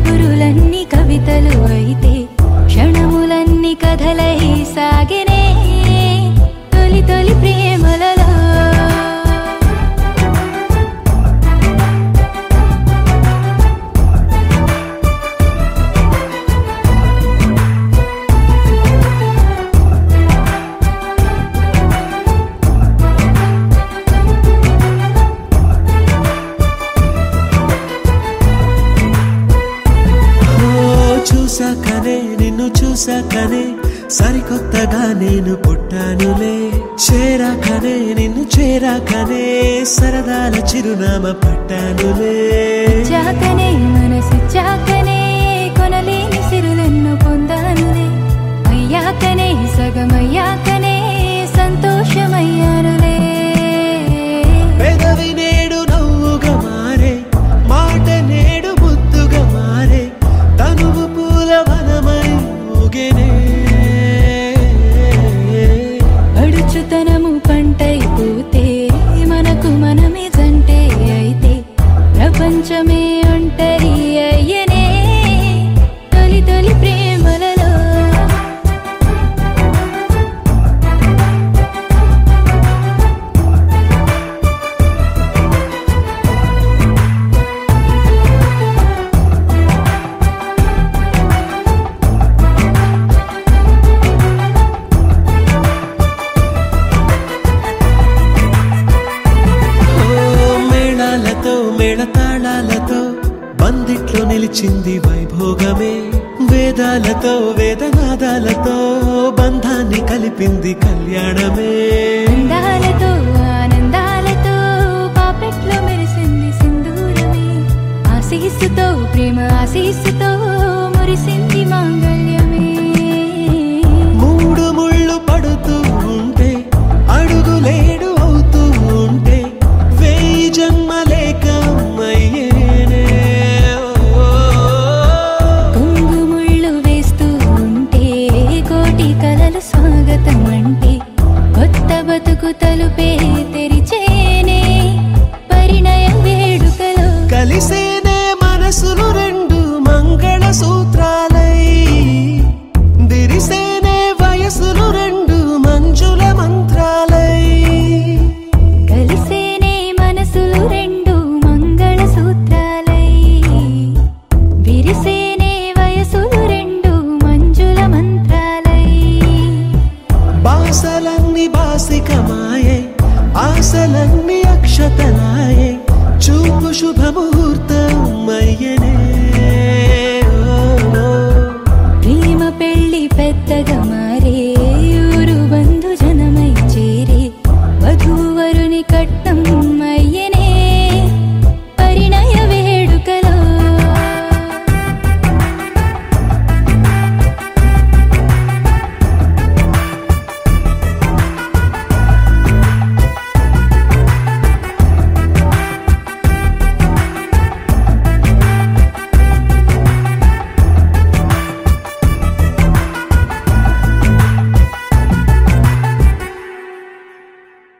కబురులన్నీ కవితలు అయితే క్షణములన్నీ కథలై సాగినే తొలి తొలి ప్రేమలలో చూసాకనే నిన్ను చూసాకనే సరికొత్తగా నేను పుట్టానులే చేరాకనే నిన్ను చేరాకనే సరదాల చిరునామా పట్టానులే చాకనే మనసు చాకనే కొనలేని సిరులెన్నో పొందానులే అయ్యాకనే సగమయ్యాకనే సంతోషమయ్యానులే పెదవి నేడు నవ్వుగా మారే మాట నేడు ముద్దుగా మారే తనువు పూల వనమై ఊగెనే అడుచుతనము పంటైపోతే మనకు మనమే జంటే అయితే ప్రపంచమే ఒంటరి అయ్యనే తొలి తొలి ప్రేమలలో మేళతాళాలతో బందిట్లో నిలిచింది వైభోగమే వేదాలతో వేదనాదాలతో బంధాన్ని కలిపింది కళ్యాణమే అందాలతో ఆనందాలతో పాపెట్లో మెరిసింది సింధూరమే ఆశీస్సుతో ప్రేమ ఆశీస్సుతో మురిసింది మాంగళ్యమే మూడు ముళ్ళు పడుతూ ఉంటే అడుగులేడు